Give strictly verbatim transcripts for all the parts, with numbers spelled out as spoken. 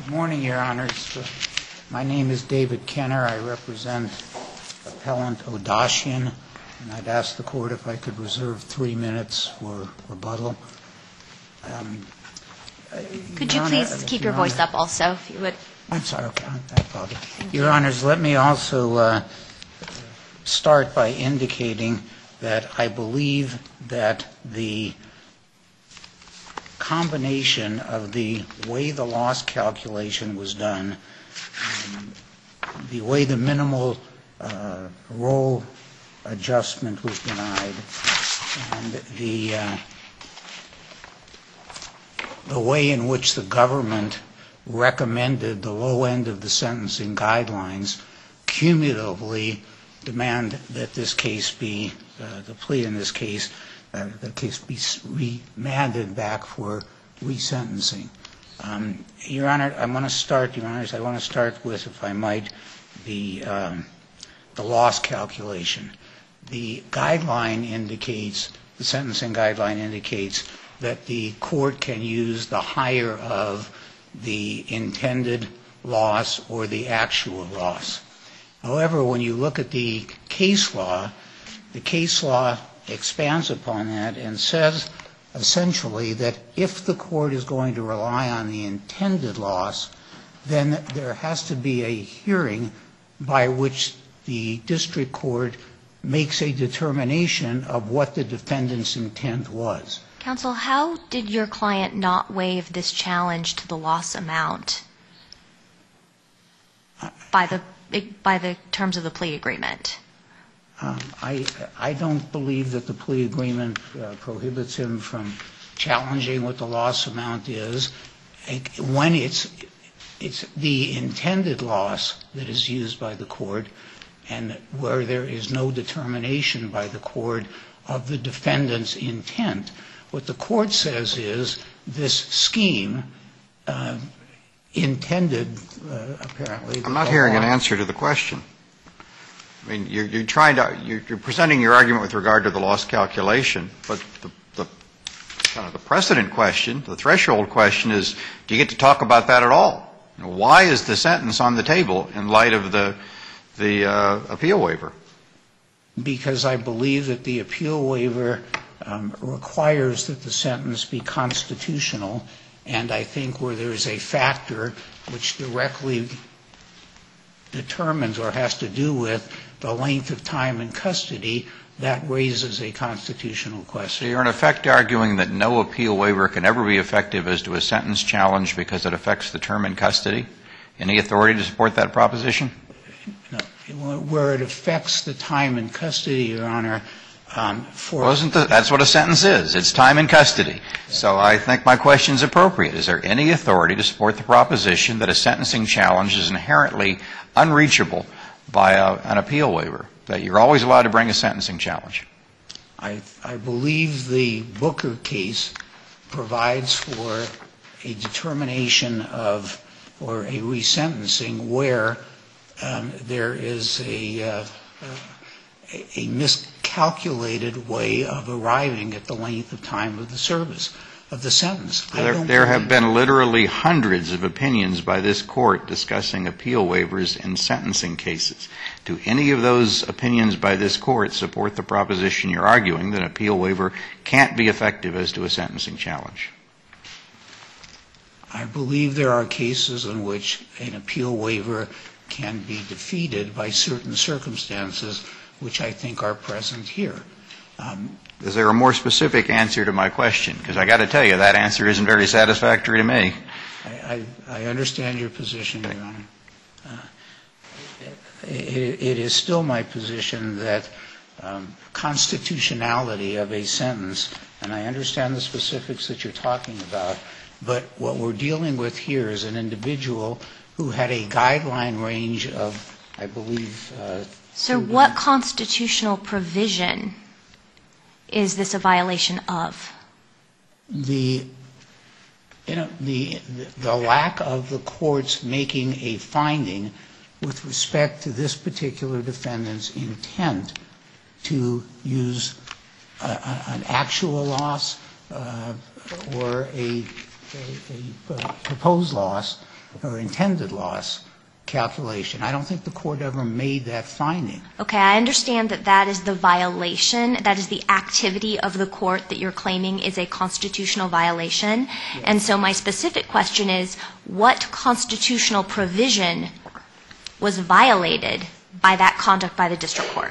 Good morning, Your Honors. My name is David Kenner. I represent Appellant Odashian, and I'd ask the Court if I could reserve three minutes for rebuttal. Um, could you Honor, please keep your, your voice up also, if you would? I'm sorry. Okay. I apologize. Your Honors, let me also uh, start by indicating that I believe that the combination of the way the loss calculation was done, um, the way the minimal uh, roll adjustment was denied, and the uh, the way in which the government recommended the low end of the sentencing guidelines cumulatively demand that this case be, uh, the plea in this case, uh, the case be remanded back for resentencing. Um, Your Honor, I want to start, Your Honors, I want to start with, if I might, the, um, the loss calculation. The guideline indicates, the sentencing guideline indicates that the court can use the higher of the intended loss or the actual loss. However, when you look at the case law, the case law expands upon that and says essentially that if the court is going to rely on the intended loss, then there has to be a hearing by which the district court makes a determination of what the defendant's intent was. Counsel, how did your client not waive this challenge to the loss amount by the by the terms of the plea agreement? Um, I I don't believe that the plea agreement uh, prohibits him from challenging what the loss amount is. When it's it's the intended loss that is used by the court, and where there is no determination by the court of the defendant's intent. What the court says is this scheme uh, intended, uh, apparently. I'm not hearing an answer to the question. I mean, you're, you're trying to, you're, you're presenting your argument with regard to the loss calculation, but the, the kind of the precedent question, the threshold question is, do you get to talk about that at all? You know, why is the sentence on the table in light of the the uh, appeal waiver? Because I believe that the appeal waiver um, requires that the sentence be constitutional, and I think where there is a factor which directly determines or has to do with the length of time in custody, that raises a constitutional question. So you're in effect arguing that no appeal waiver can ever be effective as to a sentence challenge because it affects the term in custody? Any authority to support that proposition? No. Where it affects the time in custody, Your Honor, um, for... Well, isn't the, that's what a sentence is. It's time in custody. So I think my question is appropriate. Is there any authority to support the proposition that a sentencing challenge is inherently unreachable by a, an appeal waiver, that you're always allowed to bring a sentencing challenge? I, I believe the Booker case provides for a determination of, or a resentencing where Um, there is a, uh, a, a miscalculated way of arriving at the length of time of the service of the sentence. There, there have been literally hundreds of opinions by this Court discussing appeal waivers in sentencing cases. Do any of those opinions by this Court support the proposition you're arguing that an appeal waiver can't be effective as to a sentencing challenge? I believe there are cases in which an appeal waiver can be defeated by certain circumstances, which I think are present here. Um, Is there a more specific answer to my question? Because I got to tell you, that answer isn't very satisfactory to me. I, I, I understand your position, Your Honor. Uh, it, it is still my position that um, constitutionality of a sentence, and I understand the specifics that you're talking about, but what we're dealing with here is an individual who had a guideline range of, I believe... Uh, so what constitutional provision is this a violation of? The, you know, the, the lack of the courts making a finding with respect to this particular defendant's intent to use a, a, an actual loss uh, or a, a, a proposed loss or intended loss calculation. I don't think the court ever made that finding. Okay, I understand that that is the violation, that is the activity of the court that you're claiming is a constitutional violation. Yes. And so my specific question is, what constitutional provision was violated by that conduct by the district court?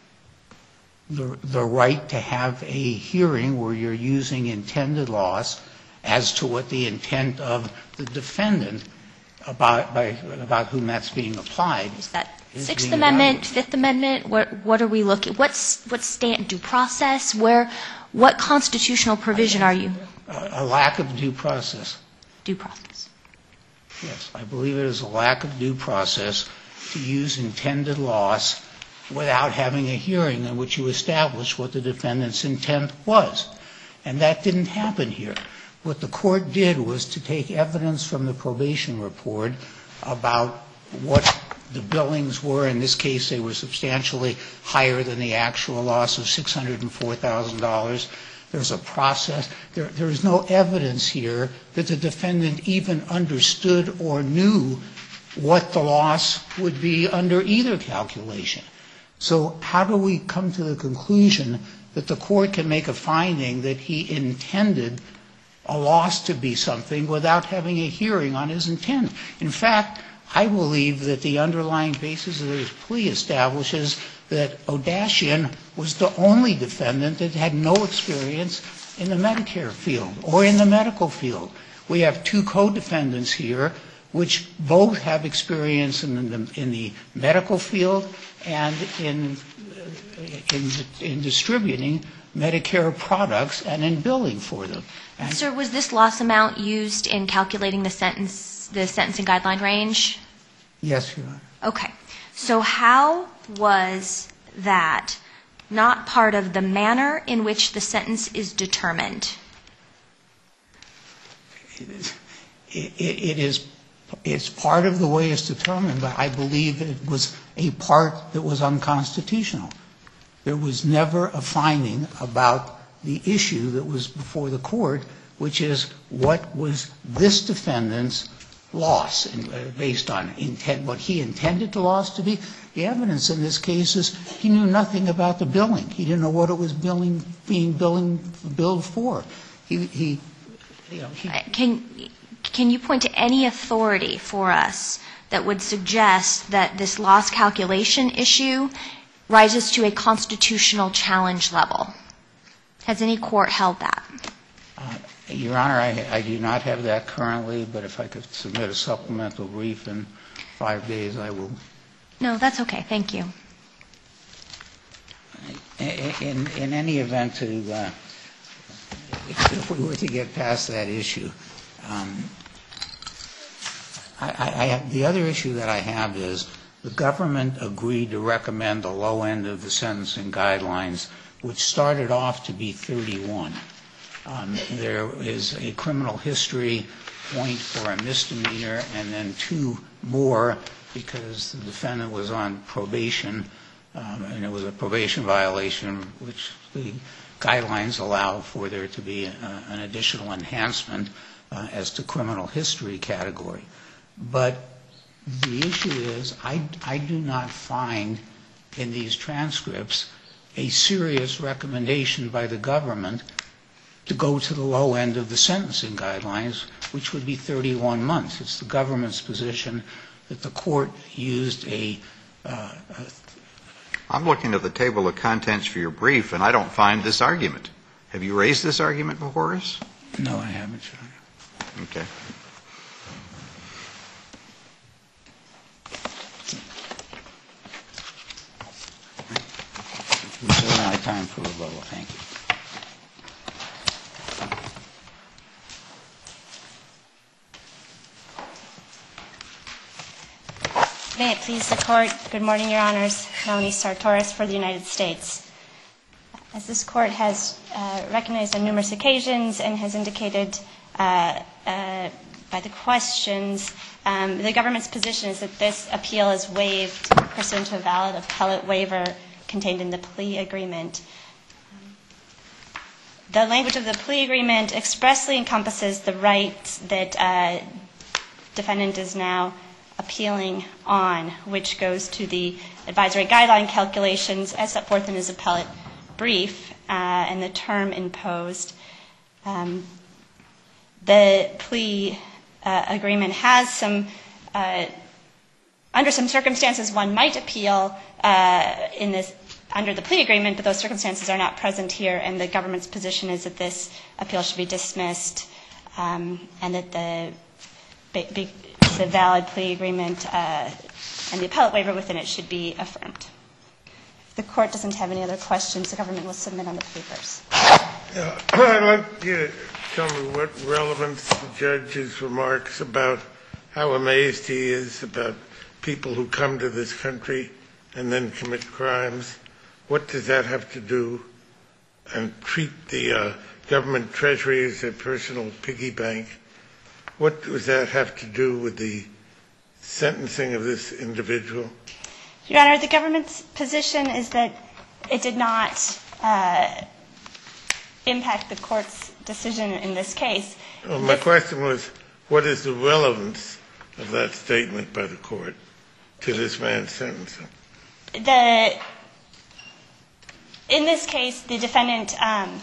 The, the right to have a hearing where you're using intended loss as to what the intent of the defendant about by about whom that's being applied. Is that Sixth Amendment, Fifth Amendment? What what are we looking? What's what's stand due process? Where what constitutional provision are you? A, a lack of due process. Due process. Yes, I believe it is a lack of due process to use intended loss without having a hearing in which you establish what the defendant's intent was. And that didn't happen here. What the court did was to take evidence from the probation report about what the billings were. In this case, they were substantially higher than the actual loss of six hundred four thousand dollars. There's a process. There, there is no evidence here that the defendant even understood or knew what the loss would be under either calculation. So how do we come to the conclusion that the court can make a finding that he intended a loss to be something without having a hearing on his intent? In fact, I believe that the underlying basis of his plea establishes that Odashian was the only defendant that had no experience in the Medicare field or in the medical field. We have two co-defendants here which both have experience in the, in the medical field and in, in, in distributing Medicare products and in billing for them. And Sir, was this loss amount used in calculating the sentence, the sentencing guideline range? Yes, Your Honor. Okay. So how was that not part of the manner in which the sentence is determined? It, it, it is it's part of the way it's determined, but I believe it was a part that was unconstitutional. There was never a finding about the issue that was before the court, which is what was this defendant's loss based on intent, what he intended the loss to be. The evidence in this case is he knew nothing about the billing. He didn't know what it was billing, being billing, billed for. He, he, you know, he. Can, can you point to any authority for us that would suggest that this loss calculation issue rises to a constitutional challenge level? Has any court held that? Uh, Your Honor, I, I do not have that currently, but if I could submit a supplemental brief in five days, I will. No, that's okay. Thank you. In, in any event, to, uh, if we were to get past that issue, um, I, I have, the other issue that I have is the government agreed to recommend the low end of the sentencing guidelines, which started off to be thirty-one. Um, there is a criminal history point for a misdemeanor and then two more because the defendant was on probation, um, and it was a probation violation, which the guidelines allow for there to be a, an additional enhancement uh, as to criminal history category. But the issue is I, I do not find in these transcripts a serious recommendation by the government to go to the low end of the sentencing guidelines, which would be thirty-one months. It's the government's position that the court used a, uh, a I'm looking at the table of contents for your brief, and I don't find this argument. Have you raised this argument before us? No, I haven't, Your Honor. Okay. Reserve my time for rebuttal. Thank you. May it please the Court. Good morning, Your Honors. Melanie Sartoris for the United States. As this Court has uh, recognized on numerous occasions and has indicated uh, uh, by the questions, um, the government's position is that this appeal is waived pursuant to a valid appellate waiver contained in the plea agreement. The language of the plea agreement expressly encompasses the right that uh, defendant is now appealing on, which goes to the advisory guideline calculations as set forth in his appellate brief uh, and the term imposed. Um, the plea uh, agreement has some, uh, under some circumstances one might appeal uh, in this, under the plea agreement, but those circumstances are not present here, and the government's position is that this appeal should be dismissed um, and that the be, be, the valid plea agreement uh, and the appellate waiver within it should be affirmed. If the court doesn't have any other questions, the government will submit on the papers. Yeah, I'd like you to tell me what relevance the judge's remarks about how amazed he is about people who come to this country and then commit crimes. What does that have to do and treat the uh, government treasury as a personal piggy bank? What does that have to do with the sentencing of this individual? Your Honor, the government's position is that it did not uh, impact the court's decision in this case. Well, my question was, what is the relevance of that statement by the court to this man's sentencing? The, in this case, the defendant um,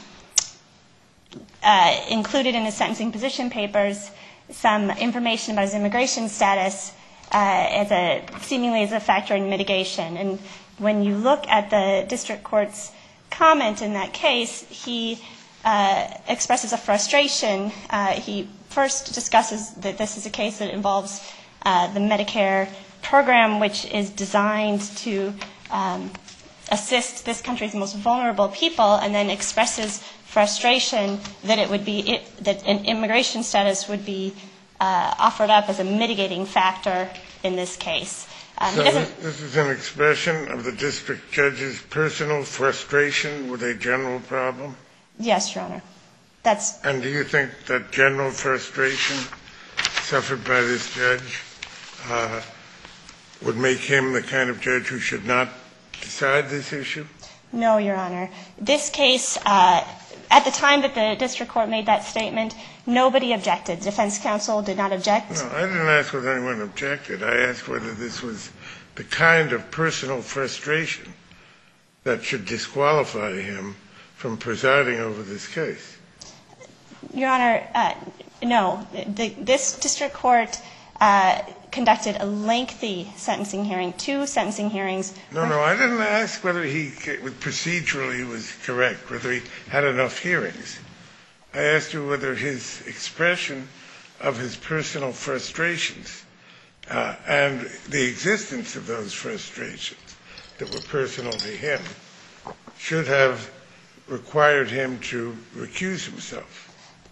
uh, included in his sentencing position papers some information about his immigration status uh, as a seemingly as a factor in mitigation. And when you look at the district court's comment in that case, he uh, expresses a frustration. Uh, he first discusses that this is a case that involves uh, the Medicare program, which is designed to um, assist this country's most vulnerable people, and then expresses frustration that it would be it, that an immigration status would be uh, offered up as a mitigating factor in this case. Um, so this, this is an expression of the district judge's personal frustration with a general problem? Yes, Your Honor. That's. And do you think that general frustration suffered by this judge uh, would make him the kind of judge who should not decide this issue? No, Your Honor. This case, uh, at the time that the district court made that statement, nobody objected. The defense counsel did not object. No, I didn't ask whether anyone objected. I asked whether this was the kind of personal frustration that should disqualify him from presiding over this case. Your Honor, uh, no. The, this district court uh, conducted a lengthy sentencing hearing, two sentencing hearings. No, no, I didn't ask whether he procedurally was correct, whether he had enough hearings. I asked you whether his expression of his personal frustrations uh, and the existence of those frustrations that were personal to him should have required him to recuse himself.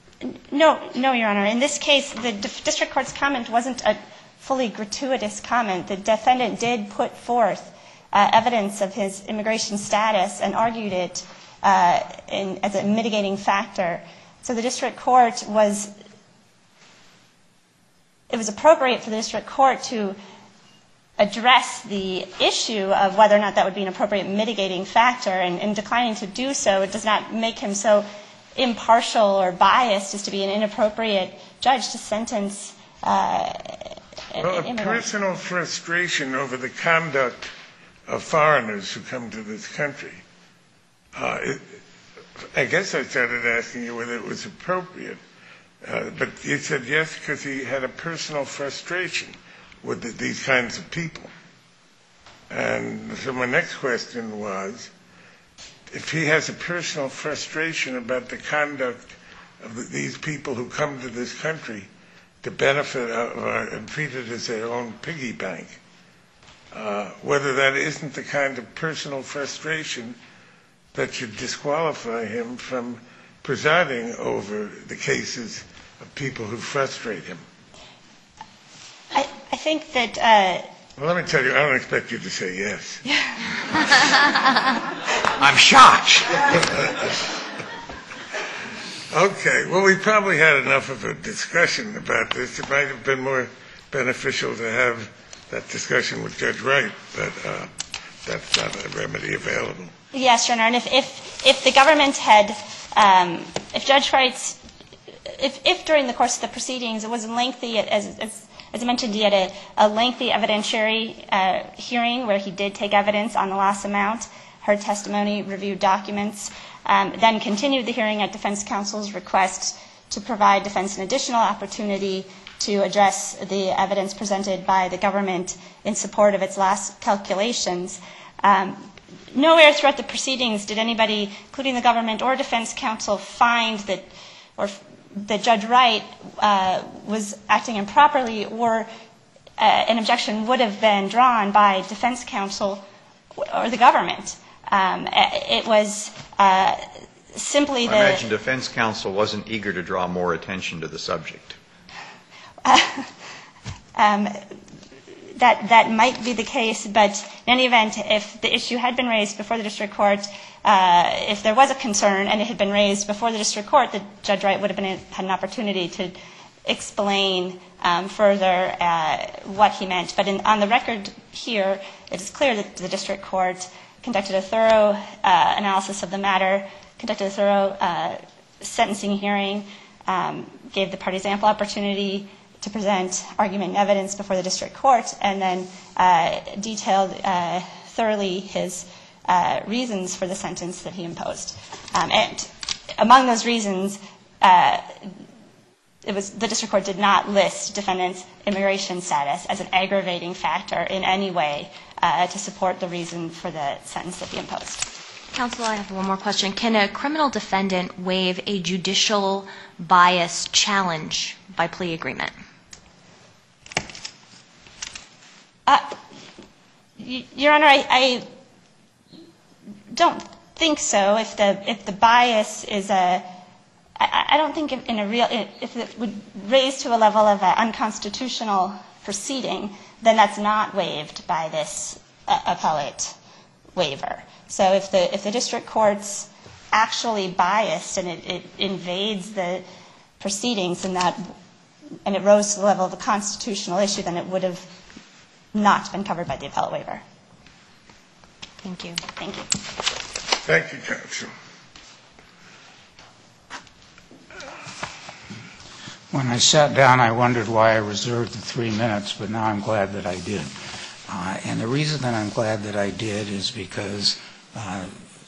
No, no, Your Honor. In this case, the district court's comment wasn't a fully gratuitous comment. The defendant did put forth uh, evidence of his immigration status and argued it uh, in, as a mitigating factor. So the district court was, it was appropriate for the district court to address the issue of whether or not that would be an appropriate mitigating factor, and in declining to do so, it does not make him so impartial or biased as to be an inappropriate judge to sentence uh, well, a personal frustration over the conduct of foreigners who come to this country. Uh, it, I guess I started asking you whether it was appropriate, uh, but you said yes because he had a personal frustration with the, these kinds of people. And so my next question was, if he has a personal frustration about the conduct of the, these people who come to this country to benefit of our, and treat it as their own piggy bank, uh, whether that isn't the kind of personal frustration that should disqualify him from presiding over the cases of people who frustrate him. I, I think that... Uh, well, let me tell you, I don't expect you to say yes. I'm shocked. Okay, well, we probably had enough of a discussion about this. It might have been more beneficial to have that discussion with Judge Wright, but uh, that's not a remedy available. Yes, Your Honor, and if, if, if the government had, um, if Judge Wright's, if, if during the course of the proceedings it was lengthy as, as As I mentioned, he had a, a lengthy evidentiary uh, hearing where he did take evidence on the loss amount, heard testimony, reviewed documents, um, then continued the hearing at defense counsel's request to provide defense an additional opportunity to address the evidence presented by the government in support of its loss calculations. Um, nowhere throughout the proceedings did anybody, including the government or defense counsel, find that or that Judge Wright uh, was acting improperly, or uh, an objection would have been drawn by defense counsel or the government. Um, it was uh, simply the... I imagine defense counsel wasn't eager to draw more attention to the subject. Uh, um, that that might be the case, but in any event, if the issue had been raised before the district court, uh, if there was a concern and it had been raised before the district court, the Judge Wright would have been, had an opportunity to explain um, further uh, what he meant. But in, on the record here, it is clear that the district court conducted a thorough uh, analysis of the matter, conducted a thorough uh, sentencing hearing, um, gave the parties ample opportunity to present argument and evidence before the district court, and then uh, detailed uh, thoroughly his uh, reasons for the sentence that he imposed. Um, and among those reasons, uh, it was the district court did not list defendant's immigration status as an aggravating factor in any way uh, to support the reason for the sentence that he imposed. Counsel, I have one more question. Can a criminal defendant waive a judicial bias challenge by plea agreement? Uh, Your Honor, I, I don't think so. If the if the bias is a, I, I don't think in a real, if it would raise to a level of an unconstitutional proceeding, then that's not waived by this uh, appellate waiver. So if the if the district court's actually biased and it, it invades the proceedings and that and it rose to the level of a constitutional issue, then it would have not been covered by the appellate waiver. Thank you. Thank you. Thank you, counsel. When I sat down, I wondered why I reserved the three minutes, but now I'm glad that I did. Uh, and the reason that I'm glad that I did is because uh,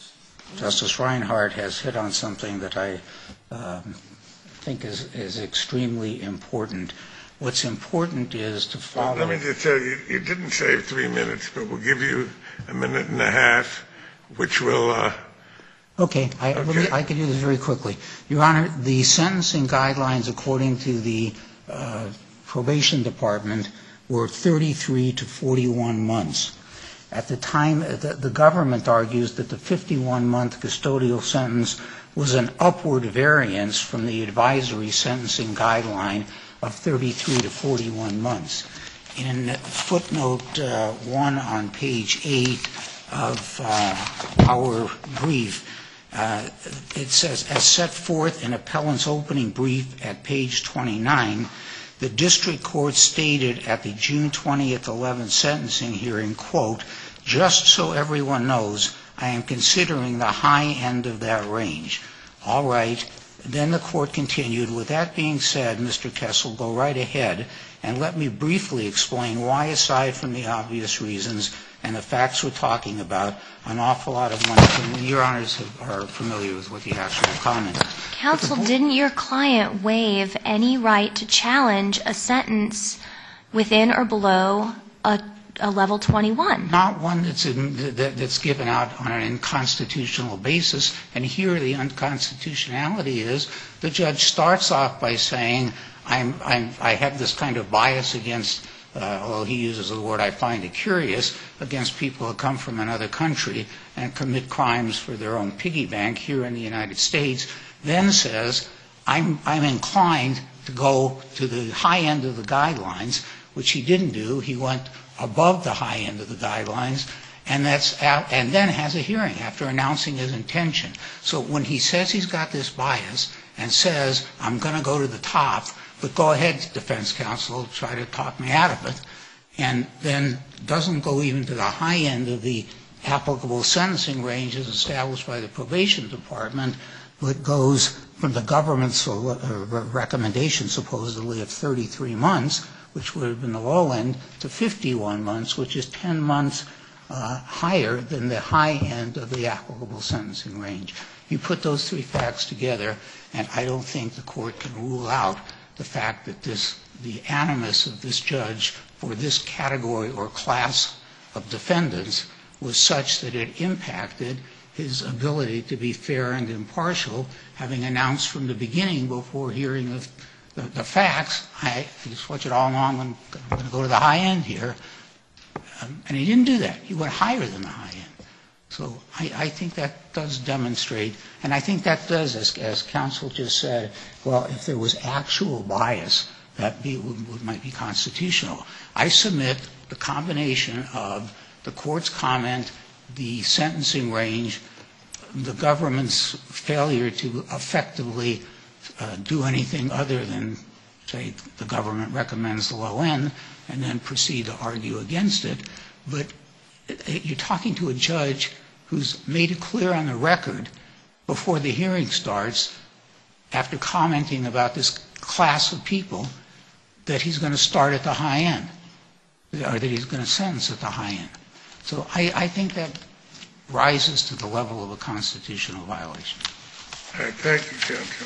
Justice Reinhart has hit on something that I um, think is, is extremely important. What's important is to follow... Well, let me just tell you, you didn't save three minutes, but we'll give you a minute and a half, which will... Uh, okay, I, okay. Let me, I can do this very quickly. Your Honor, the sentencing guidelines, according to the uh, probation department, were thirty-three to forty-one months. At the time, the, the government argues that the fifty-one month custodial sentence was an upward variance from the advisory sentencing guideline of thirty-three to forty-one months. In footnote uh, one on page eight of uh, our brief, uh, it says, as set forth in appellant's opening brief at page twenty-nine, the district court stated at the June twentieth, eleventh sentencing hearing, quote, just so everyone knows, I am considering the high end of that range. All right. Then the court continued, with that being said, Mister Kessel, go right ahead and let me briefly explain why, aside from the obvious reasons and the facts we're talking about, an awful lot of money, and your honors are familiar with what the actual comment is. Counsel, didn't your client waive any right to challenge a sentence within or below a a level twenty-one? Not one that's, in, that, that's given out on an unconstitutional basis. And here the unconstitutionality is the judge starts off by saying, I'm, I'm, I have this kind of bias against, uh, although he uses the word I find it curious, against people who come from another country and commit crimes for their own piggy bank here in the United States, then says, I'm, I'm inclined to go to the high end of the guidelines, which he didn't do. He went above the high end of the guidelines, and that's and then has a hearing after announcing his intention. So when he says he's got this bias and says, I'm going to go to the top, but go ahead, defense counsel, try to talk me out of it, and then doesn't go even to the high end of the applicable sentencing range as established by the probation department, but goes from the government's recommendation supposedly of thirty-three months, which would have been the low end, to fifty-one months, which is ten months uh, higher than the high end of the applicable sentencing range. You put those three facts together, and I don't think the Court can rule out the fact that this, the animus of this judge for this category or class of defendants was such that it impacted his ability to be fair and impartial, having announced from the beginning before hearing the, the, the facts, I just watch it all along, I'm going to go to the high end here. Um, and he didn't do that. He went higher than the high end. So I, I think that does demonstrate, and I think that does, as, as counsel just said, well, if there was actual bias, that be, would, would, might be constitutional. I submit the combination of the Court's comment, the sentencing range, the government's failure to effectively uh, do anything other than say the government recommends the low end and then proceed to argue against it. But you're talking to a judge who's made it clear on the record before the hearing starts, after commenting about this class of people, that he's going to start at the high end, or that he's going to sentence at the high end. So I, I think that rises to the level of a constitutional violation. All right, thank you, counsel.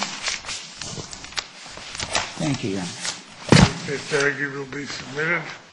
Thank you, Your Honor. This argument will be submitted.